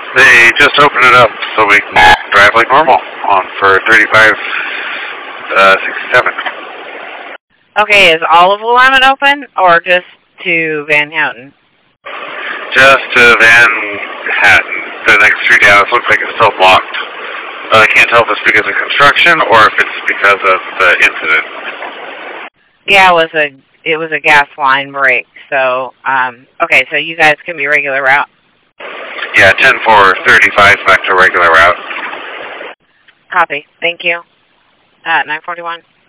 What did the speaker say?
They just opened it up so we can drive like normal on for 3567. Okay, is all of Willamette open or just to Van Houten? Just to Van Hatten. The next street down looks like it's still blocked. I can't tell if it's because of construction or if it's because of the incident. Yeah, it was a gas line break. So, okay, so you guys can be regular route. Yeah, 10-4-35 back to regular route. Copy. Thank you. 941.